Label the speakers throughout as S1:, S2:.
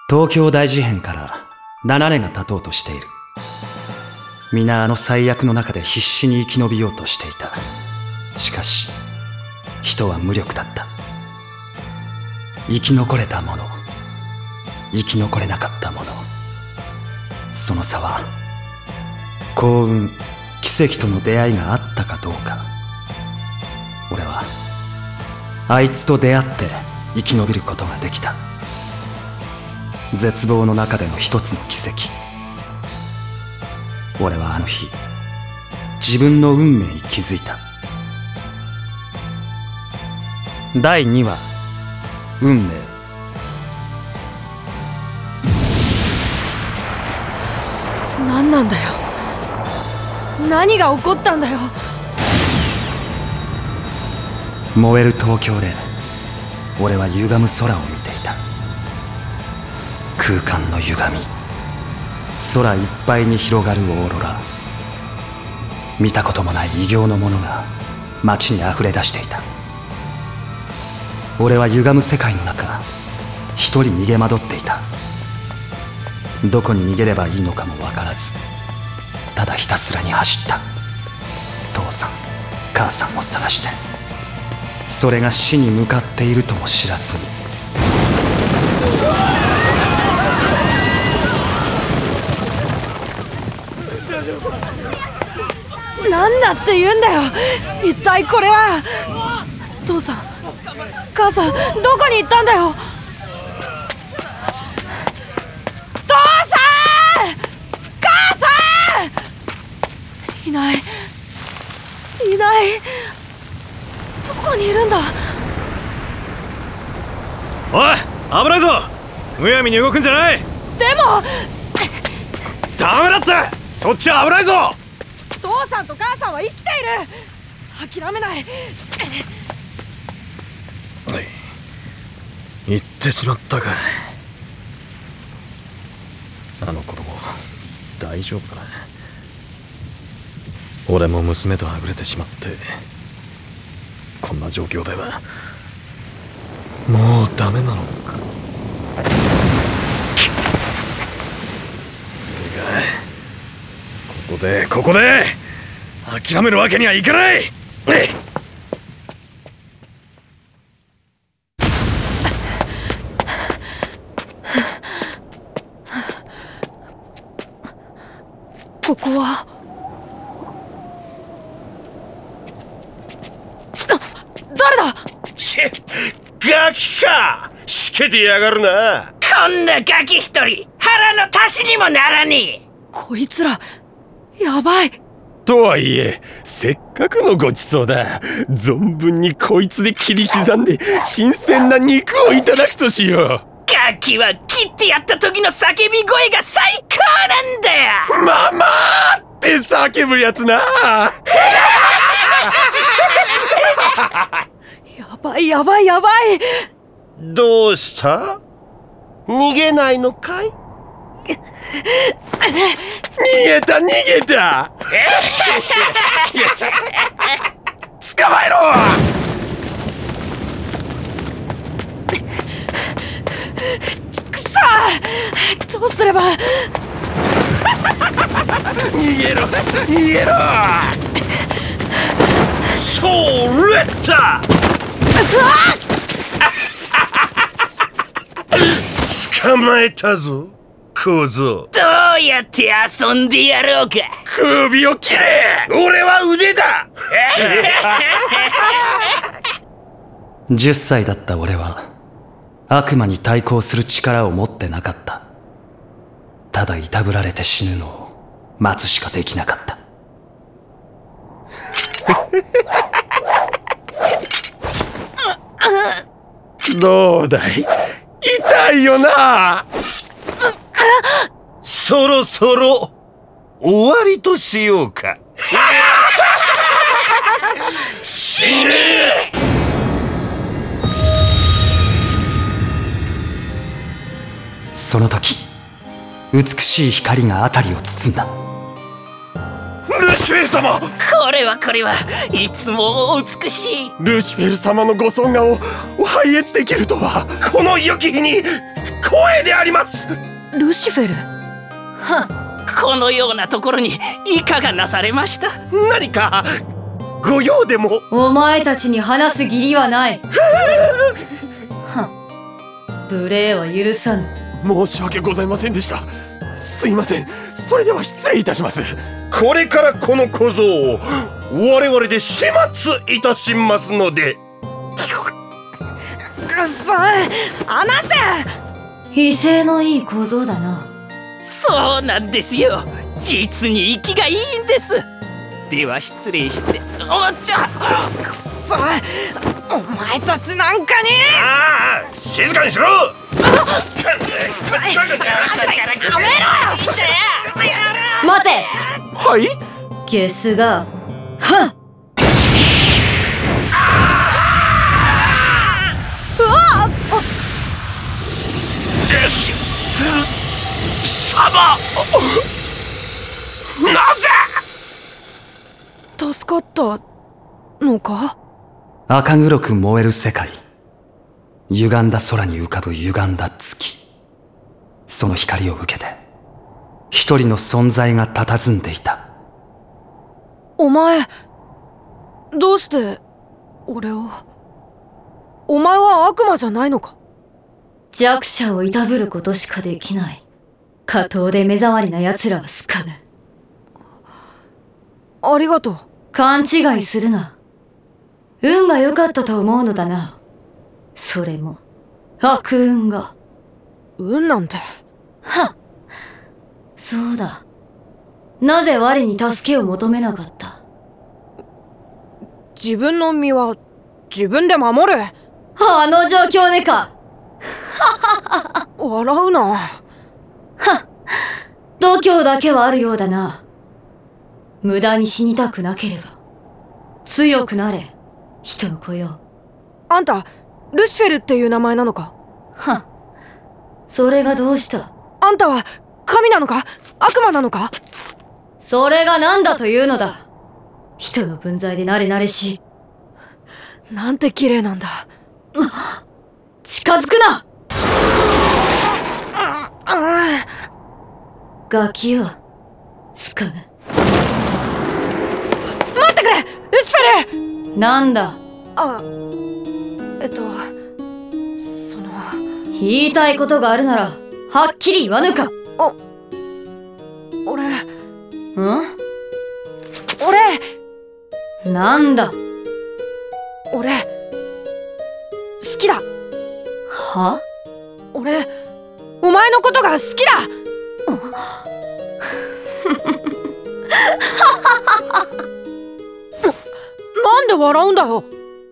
S1: 東京大事変から7年が経とうとしている。皆あの最悪の中で必死に生き延びようとしていた。しかし人は無力だった。生き残れた者、生き残れなかった者、その差は幸運、奇跡との出会いがあったかどうか。俺はあいつと出会って生き延びることができた。絶望の中での一つの奇跡。俺はあの日自分の運命に気づいた。第2話、運命。
S2: 何なんだよ、何が起こったんだよ。
S1: 燃える東京で俺は歪む空を見ていた。空間の歪み、空いっぱいに広がるオーロラ。見たこともない異形のものが街にあふれ出していた。俺は歪む世界の中、一人逃げ惑っていた。どこに逃げればいいのかも分からず、ただひたすらに走った。父さん母さんを探して、それが死に向かっているとも知らずに。
S2: なんだって言うんだよ、一体これは。父さん母さん、どこに行ったんだよ。父さん母さん、いない、どこにいるんだ。
S3: おい、危ないぞ。むやみに動くんじゃない。
S2: でも
S3: ダメだって、そっちは危ないぞ。
S2: 父さんと母さんは生きている。諦めない。
S3: 行ってしまったか。あの子供大丈夫かな。俺も娘とはぐれてしまって、こんな状況ではもうダメなのか。ここで諦めるわけにはいかない。
S2: ここは誰だ。
S4: ガキか。しけてやがるな。
S5: こんなガキ一人腹の足しにもならねえ。
S2: こいつらやばい。
S6: とはいえ、せっかくのごちそうだ。存分にこいつで切り刻んで新鮮な肉をいただくとしよう。
S5: ガキは切ってやった時の叫び声が最高なんだよ。
S6: ママーって叫ぶやつな。
S2: やばい。
S4: どうした？逃げないのかい？
S6: 逃げた捕まえろ。
S2: くしゃ、どうすれば。
S6: 逃げろ。
S4: それった捕まえたぞ小僧。
S5: どうやって遊んでやろうか。
S6: 首を切れ。
S4: 俺は腕だ。
S1: 10歳だった俺は悪魔に対抗する力を持ってなかった。ただいたぶられて死ぬのを待つしかできなかった。
S6: どうだい、痛いよな。
S4: そろそろ終わりとしようか。
S6: 死ね。
S1: その時、美しい光が辺りを包んだ。
S4: ルシフェル様。
S5: これはいつもお美しい
S6: ルシフェル様のご尊顔を拝謁できるとは。
S4: この良き日に光栄であります。
S2: ルシフェル。
S5: このようなところにいかがなされました？
S4: 何かご用でも？
S2: お前たちに話す義理はない。無礼は許さぬ。
S6: 申し訳ございませんでした。すいません。それでは失礼いたします。
S4: これからこの小僧を我々で始末いたしますので。
S2: くっそ、話せ。威勢のいい小僧だな。
S5: そうなんですよ。実に息がいいんです。では失礼して。おっちゃ、
S2: くっそ、お前たちなんかに。
S4: ああ、静かにしろ。
S2: 待て。
S6: はい。
S2: ゲスが。
S4: よし。様。なぜ？
S2: 助かったのか？
S1: 赤黒く燃える世界。歪んだ空に浮かぶ歪んだ月。その光を受けて一人の存在が佇んでいた。
S2: お前、どうして俺を？お前は悪魔じゃないのか？弱者をいたぶることしかできない。下等で目障りな奴らは好かぬ。ありがとう。勘違いするな。運が良かったと思うのだな。それも悪運が。運なんて。はっ。そうだ。なぜ我に助けを求めなかった？自分の身は自分で守る。あの状況でか。笑うな。はっ。度胸だけはあるようだな。無駄に死にたくなければ強くなれ、人の子よ。あんたルシフェルっていう名前なのか？はっ。それがどうした？あんたは神なのか悪魔なのか？それが何だというのだ。人の分際で慣れ慣れしい。なんて綺麗なんだ。近づくな。ガキは好かぬ。待ってくれルシフェル。なんだ？言いたいことがあるならはっきり言わぬか。俺なんだ？俺好きだ。は？俺お前のことが好きだ。なんで笑うんだよ。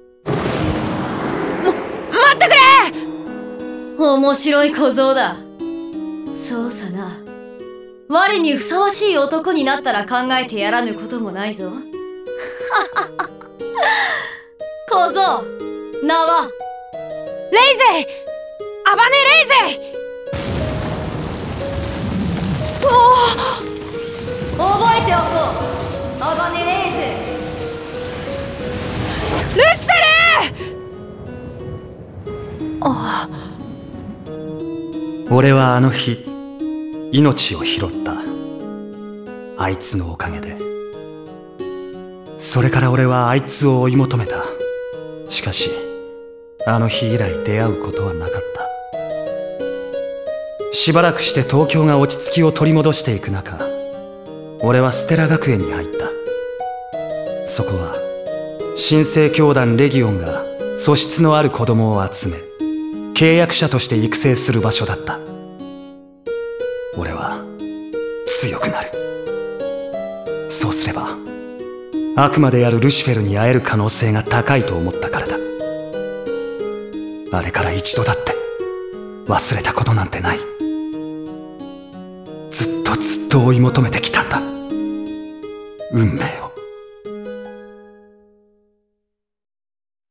S2: 待ってくれ。面白い小僧だ。そうさな。我にふさわしい男になったら考えてやらぬこともないぞ。小僧、名はレイゼイ、アバネレイゼイ。覚えておこう、アバネレイゼイ。ルシフェル。
S1: 俺はあの日命を拾った。あいつのおかげで。それから俺はあいつを追い求めた。しかしあの日以来出会うことはなかった。しばらくして東京が落ち着きを取り戻していく中、俺はステラ学園に入った。そこは新生教団レギオンが素質のある子供を集め契約者として育成する場所だった。俺は強くなる。そうすれば悪魔であるルシフェルに会える可能性が高いと思ったからだ。あれから一度だって忘れたことなんてない。ずっと追い求めてきたんだ、運命を。